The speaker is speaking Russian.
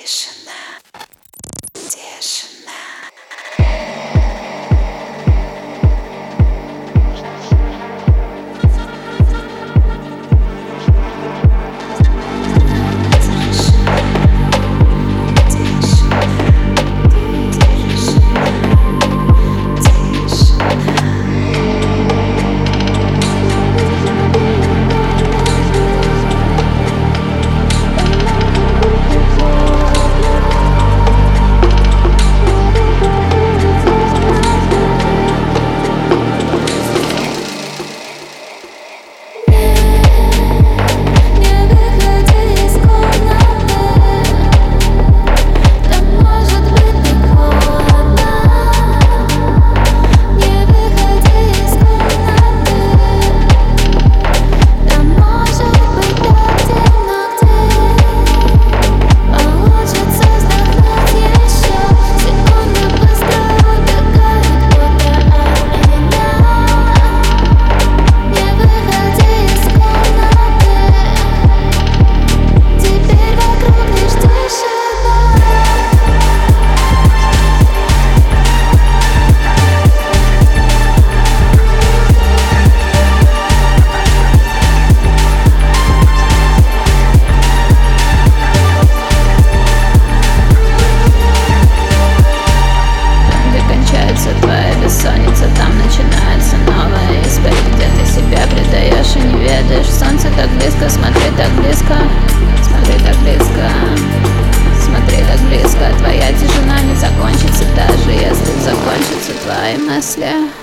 Тишина, тишина. Бессонница, там начинается новая исповедь, где ты себя предаешь и не ведаешь. Солнце так близко, смотри так близко, смотри так близко, смотри так близко. Твоя тишина не закончится, даже если закончатся твои мысли.